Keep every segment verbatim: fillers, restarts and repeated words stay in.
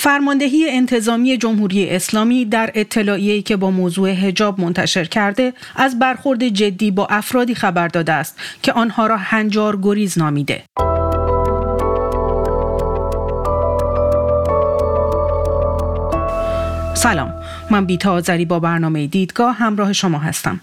فرماندهی انتظامی جمهوری اسلامی در اطلاعیه‌ای که با موضوع حجاب منتشر کرده از برخورد جدی با افرادی خبر داده است که آنها را هنجار گریز نامیده. سلام، من بیتا آذری با برنامه دیدگاه همراه شما هستم.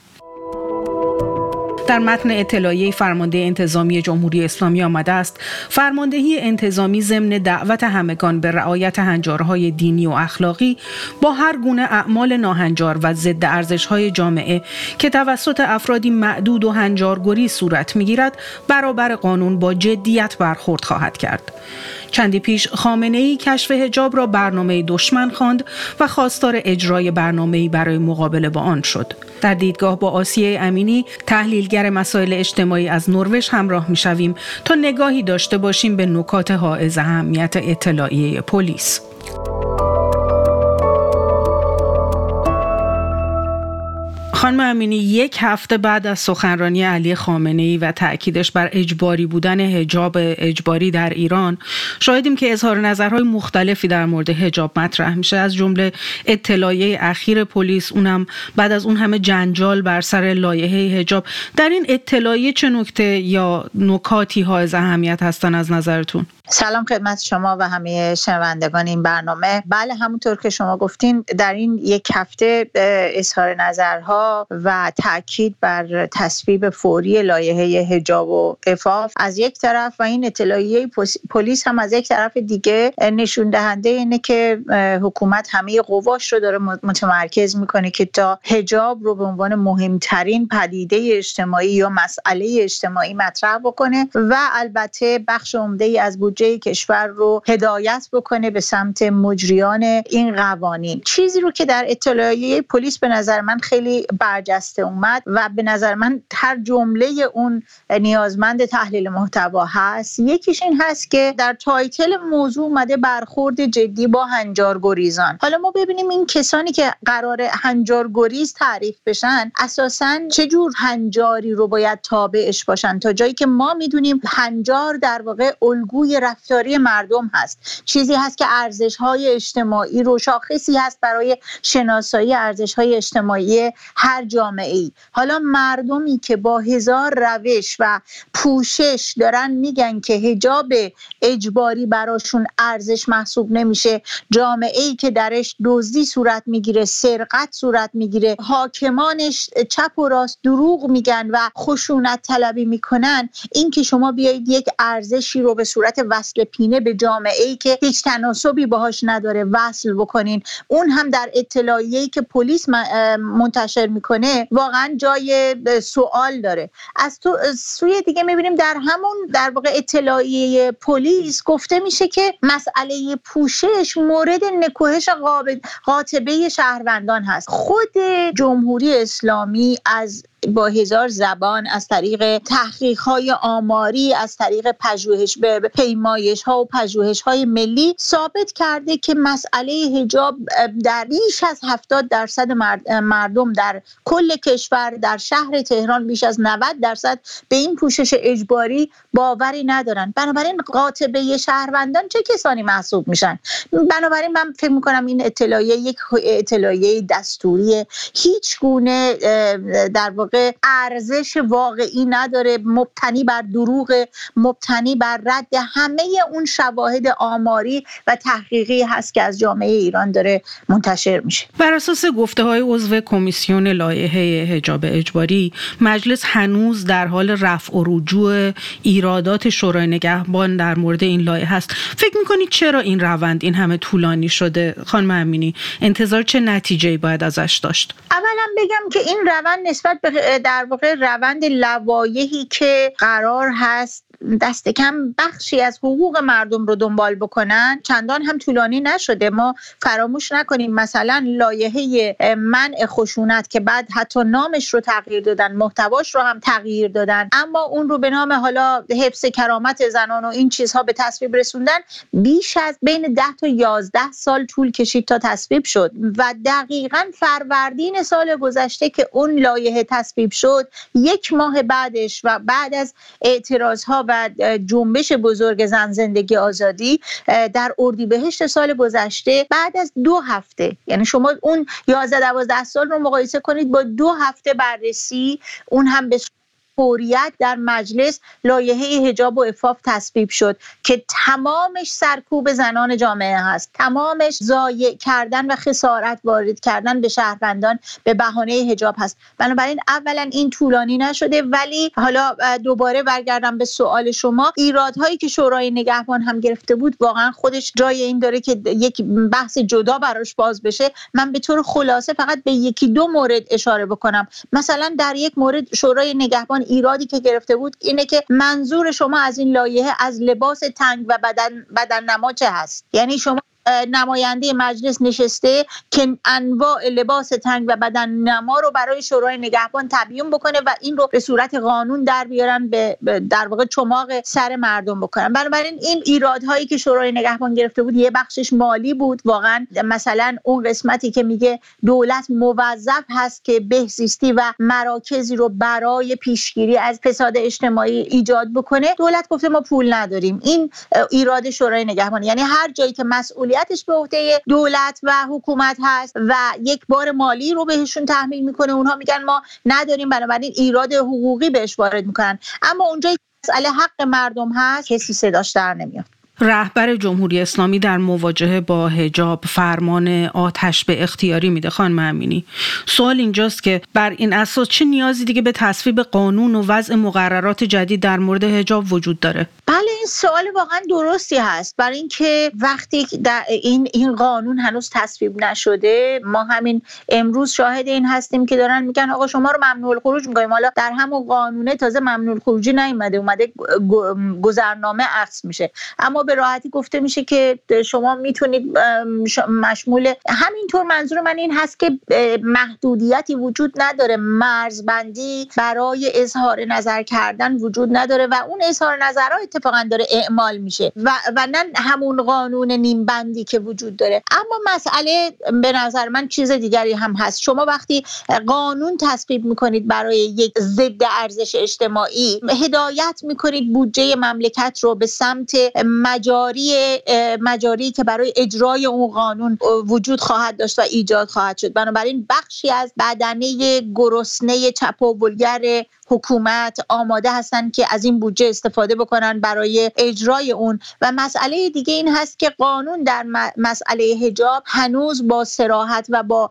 در متن اطلاعیه فرمانده انتظامی جمهوری اسلامی آمده است فرماندهی انتظامی ضمن دعوت همگان به رعایت هنجارهای دینی و اخلاقی با هر گونه اعمال ناهنجار و ضد ارزش‌های جامعه که توسط افرادی معدود و هنجارگری صورت می‌گیرد برابر قانون با جدیت برخورد خواهد کرد. چندی پیش خامنه‌ای کشف حجاب را برنامه دشمن خواند و خواستار اجرای برنامه‌ای برای مقابله با آن شد. در دیدگاه با آسیه امینی تحلیلگر مسائل اجتماعی از نروژ همراه می‌شویم تا نگاهی داشته باشیم به نکات حائز اهمیت اطلاعیه پلیس. خانم امینی، یک هفته بعد از سخنرانی علی خامنه‌ای و تأکیدش بر اجباری بودن حجاب اجباری در ایران، شاهدیم که اظهار نظرهای مختلفی در مورد حجاب مطرح میشه، از جمله اطلاعیه اخیر پلیس، اونم بعد از اون همه جنجال بر سر لایحه حجاب. در این اطلاعیه چه نکته یا نکاتی حائز اهمیت هستن از نظرتون؟ سلام خدمت شما و همه شنوندگان این برنامه. بله، همونطور که شما گفتین در این یک هفته اظهار نظرها و تاکید بر تصویب فوری لایحه حجاب و عفاف از یک طرف و این اطلاعیه پلیس هم از یک طرف دیگه نشون دهنده اینه که حکومت همه قواش رو داره متمرکز میکنه که تا حجاب رو به عنوان مهمترین پدیده اجتماعی یا مسئله اجتماعی مطرح بکنه و البته بخش عمده‌ای از بودجه کشور رو هدایت بکنه به سمت مجریان این قوانین. چیزی رو که در اطلاعیه پلیس به نظر من خیلی برجسته اومد و به نظر من هر جمله اون نیازمند تحلیل محتوا هست، یکیش این هست که در تایتل موضوع اومده برخورد جدی با هنجارگریزان. حالا ما ببینیم این کسانی که قرار هنجارگریز تعریف بشن اساساً چه جور هنجاری رو باید تابعش باشن، تا جایی که ما میدونیم هنجار در واقع الگوی رفتاری مردم هست، چیزی هست که ارزش‌های اجتماعی رو شاخصی هست برای شناسایی ارزش‌های اجتماعی هر جامعه‌ای. حالا مردمی که با هزار روش و پوشش دارن میگن که حجاب اجباری براشون ارزش محسوب نمیشه، جامعه‌ای که درش دزدی صورت میگیره، سرقت صورت میگیره، حاکمانش چپ و راست دروغ میگن و خشونت طلبی میکنن، این که شما بیایید یک ارزشی رو به صورت وصل پینه به جامعه‌ای که هیچ تناسبی باهاش نداره وصل بکنین، اون هم در اطلاعیه‌ای که پلیس منتشر میکنه، واقعا جای سوال داره. از تو سوی دیگه میبینیم در همون در واقع اطلاعیه پلیس گفته میشه که مسئله پوشش مورد نکوهش قاطبه شهروندان هست. خود جمهوری اسلامی از با هزار زبان از طریق تحقیق‌های آماری، از طریق پژوهش به پیمایش‌ها و پژوهش‌های ملی ثابت کرده که مسئله حجاب در بیش از هفتاد درصد مردم در کل کشور، در شهر تهران بیش از نود درصد به این پوشش اجباری باوری ندارن. بنابراین قاطبه شهروندان چه کسانی محسوب میشن؟ بنابراین من فکر می‌کنم این اطلاعیه یک اطلاعیه دستوری، هیچ گونه در واقع ارزش واقعی نداره، مبتنی بر دروغ، مبتنی بر رد همه اون شواهد آماری و تحقیقی هست که از جامعه ایران داره منتشر میشه. بر اساس گفته‌های عضو کمیسیون لایحه حجاب اجباری، مجلس هنوز در حال رفع و رجوع ایرادات شورای نگهبان در مورد این لایحه است. فکر می‌کنید چرا این روند این همه طولانی شده؟ خانم امینی، انتظار چه نتیجه‌ای باید ازش داشت؟ اولا بگم که این روند نسبت به در واقع روند لوایحی که قرار هست دست کم بخشی از حقوق مردم رو دنبال بکنن چندان هم طولانی نشده. ما فراموش نکنیم مثلا لایحه منع خشونت که بعد حتی نامش رو تغییر دادن، محتواش رو هم تغییر دادن، اما اون رو به نام حالا حفظ کرامت زنان و این چیزها به تصویب رسوندن، بیش از بین ده تا یازده سال طول کشید تا تصویب شد و دقیقاً فروردین سال گذشته که اون لایحه تصویب شد، یک ماه بعدش و بعد از اعتراضها و و جنبش بزرگ زن زندگی آزادی در اردیبهشت سال گذشته بعد از دو هفته، یعنی شما اون یازده دوازده سال رو مقایسه کنید با دو هفته بررسی، اون هم به فوریت در مجلس لایحه حجاب و عفاف تصویب شد که تمامش سرکوب زنان جامعه هست، تمامش ضایع کردن و خسارت وارد کردن به شهروندان به بهانه حجاب هست. بنابراین اولا این طولانی نشده، ولی حالا دوباره برگردم به سوال شما، ایرادهایی که شورای نگهبان هم گرفته بود واقعا خودش جای این داره که یک بحث جدا براش باز بشه. من به طور خلاصه فقط به یکی دو مورد اشاره بکنم. مثلا در یک مورد شورای نگهبان ایرادی که گرفته بود اینه که منظور شما از این لایحه از لباس تنگ و بدن بدن نما چه هست؟ یعنی شما نماینده مجلس نشسته که انواع لباس تنگ و بدن نما رو برای شورای نگهبان تبیین بکنه و این رو به صورت قانون در بیارن، به در واقع چماق سر مردم بکنن. بنابراین این ایرادهایی که شورای نگهبان گرفته بود یه بخشش مالی بود، واقعا مثلا اون قسمتی که میگه دولت موظف هست که بهزیستی و مراکزی رو برای پیشگیری از فساد اجتماعی ایجاد بکنه، دولت گفته ما پول نداریم. این ایراد شورای نگهبان، یعنی هر جایی که مسئول ش به عهده دولت و حکومت هست و یک بار مالی رو بهشون تحمیل میکنه، اونها میگن ما نداریم، بنابراین ایراد حقوقی بهش وارد میکنن. اما اونجایی که مسئله حق مردم هست کسی صداش در نمیاد. رهبر جمهوری اسلامی در مواجهه با حجاب فرمان آتش به اختیاری میده. خانم امینی، سوال اینجاست که بر این اساس چه نیازی دیگه به تصویب قانون و وضع مقررات جدید در مورد حجاب وجود داره؟ بله، این سوال واقعا درستی هست، برای اینکه وقتی در این این قانون هنوز تصویب نشده، ما همین امروز شاهد این هستیم که دارن میگن آقا شما رو ممنوع الخروج می‌کنیم. حالا در همون قانونه تازه ممنوع الخروجی نیومده، اومده گذرنامه عکس میشه، اما به راحتی گفته میشه که شما میتونید مشمول همینطور. منظور من این هست که محدودیتی وجود نداره، مرزبندی برای اظهار نظر کردن وجود نداره و اون اظهار نظرها اتفاقا داره اعمال میشه و و نه همون قانون نیم بندی که وجود داره. اما مسئله به نظر من چیز دیگری هم هست. شما وقتی قانون تصویب میکنید برای یک ضد ارزش اجتماعی، هدایت میکنید بودجه مملکت رو به سمت مجاری مجاری که برای اجرای اون قانون وجود خواهد داشت و ایجاد خواهد شد. بنابراین بخشی از بدنه گرسنه چپاولگر حکومت آماده هستن که از این بودجه استفاده بکنن برای اجرای اون. و مسئله دیگه این هست که قانون در مسئله حجاب هنوز با صراحت و با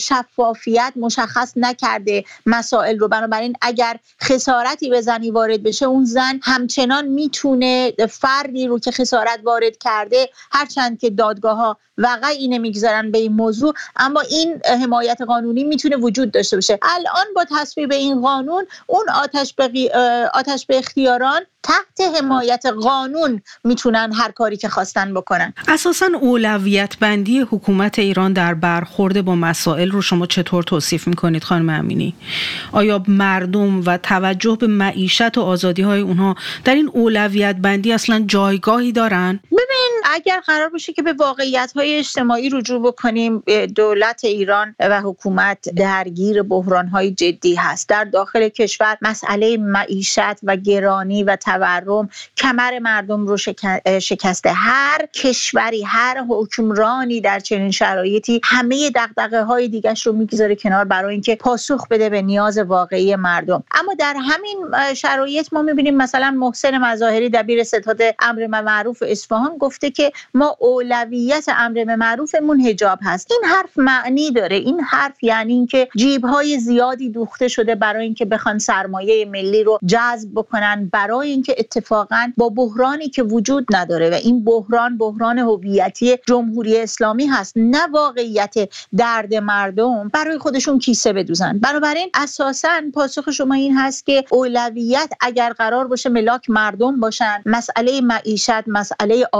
شفافیت مشخص نکرده مسائل رو. بنابراین اگر خسارتی به زنی وارد بشه، اون زن همچنان میتونه فردی رو که خسارت وارد کرده، هرچند که دادگاه‌ها وقعی نمیگذارن به این موضوع، اما این حمایت قانونی میتونه وجود داشته باشه. الان با تصویب این قانون، اون آتش به غی... آتش به اختیاران تحت حمایت قانون میتونن هر کاری که خواستن بکنن. اساساً اولویت بندی حکومت ایران در برخورد با مسائل رو شما چطور توصیف میکنید خانم امینی؟ آیا مردم و توجه به معیشت و آزادی‌های اونها در این اولویت بندی اصلاً جایگاهی دارن؟ ببین، اگر قرار باشه که به واقعیت‌های اجتماعی رجوع بکنیم، دولت ایران و حکومت درگیر بحران‌های جدی هست. در داخل کشور مسئله معیشت و گرانی و تورم کمر مردم رو شکسته. هر کشوری، هر حکمرانی در چنین شرایطی همه دغدغه‌های دیگه‌اش رو میگذاره کنار برای اینکه پاسخ بده به نیاز واقعی مردم. اما در همین شرایط ما می‌بینیم مثلا محسن مظاهری دبیر ستاد امر معروف اصفهان گفته که ما اولویت امر معروفمون حجاب هست. این حرف معنی داره. این حرف یعنی اینکه جیب‌های زیادی دوخته شده برای اینکه بخوان سرمایه ملی رو جذب بکنن، برای اینکه اتفاقاً با بحرانی که وجود نداره و این بحران بحران هویتی جمهوری اسلامی هست، نه واقعیت درد مردم، برای خودشون کیسه بدوزن. بنابراین اساساً پاسخ شما این هست که اولویت اگر قرار باشه ملاک مردم باشن، مسئله معیشت، مسئله آزادی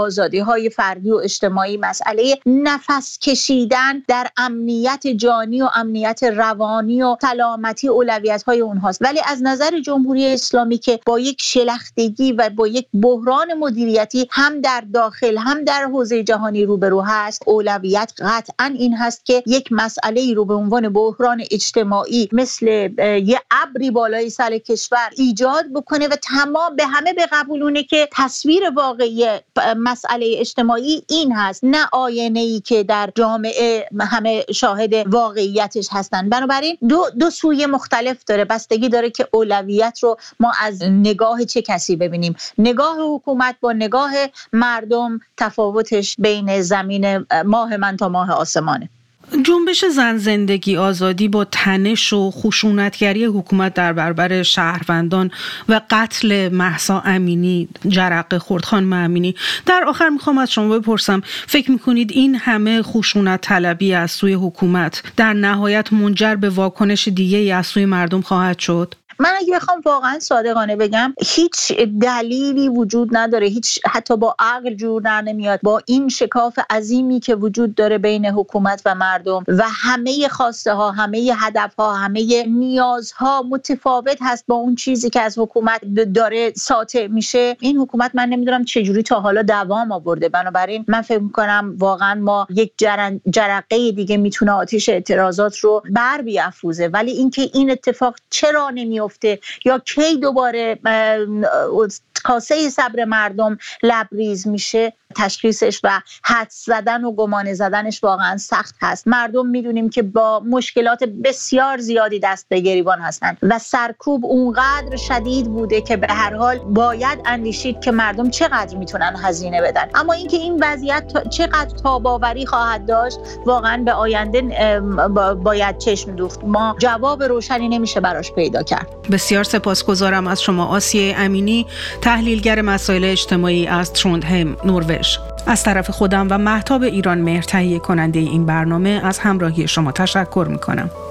های فردی و اجتماعی، مسئله نفس کشیدن در امنیت جانی و امنیت روانی و سلامتی اولویت های اونهاست. ولی از نظر جمهوری اسلامی که با یک شلختگی و با یک بحران مدیریتی هم در داخل هم در حوزه جهانی روبرو هست، اولویت قطعا این هست که یک مسئله رو به عنوان بحران اجتماعی مثل یه ابری بالای سر کشور ایجاد بکنه و تمام به همه بقبولونه که تصویر واقعی مسئله اجتماعی این هست، نه آینه‌ای که در جامعه همه شاهد واقعیتش هستن. بنابراین دو دو سوی مختلف داره، بستگی داره که اولویت رو ما از نگاه چه کسی ببینیم. نگاه حکومت با نگاه مردم تفاوتش بین زمین ماه من تا ماه آسمانه. جنبش زن زندگی آزادی با تنش و خشونتگری حکومت در برابر شهروندان و قتل مهسا امینی جرقه خورد خانم امینی، در آخر میخوام از شما بپرسم فکر میکنید این همه خشونت طلبی از سوی حکومت در نهایت منجر به واکنش دیگه از سوی مردم خواهد شد؟ من اگه بخوام واقعا صادقانه بگم هیچ دلیلی وجود نداره، هیچ حتی با عقل جور در نمیاد با این شکاف عظیمی که وجود داره بین حکومت و مردم و همه خواسته ها، همه هدف ها، همه نیازها متفاوت هست با اون چیزی که از حکومت داره ساطع میشه. این حکومت من نمیدونم چجوری تا حالا دوام آورده. بنابراین من فکر میکنم واقعا ما یک جرن جرقه دیگه میتونه آتش اعتراضات رو بر بیافروزه، ولی اینکه این اتفاق چرا نمیفته یا کی دوباره کاسه صبر مردم لبریز میشه تشخیصش و حدس زدن و گمان زدنش واقعا سخت هست. مردم میدونیم که با مشکلات بسیار زیادی دست به گریبان هستن و سرکوب اونقدر شدید بوده که به هر حال باید اندیشید که مردم چقدر میتونن هزینه بدن. اما اینکه این وضعیت چقدر تاباوری خواهد داشت واقعا به آینده باید چشم دوخت. ما جواب روشنی نمیشه براش پیدا کرد. بسیار سپاسگزارم از شما آسیه امینی، تحلیلگر مسائل اجتماعی از تروندهیم، نروژ. از طرف خودم و مهتاب ایران مهر تهیه کننده این برنامه از همراهی شما تشکر میکنم.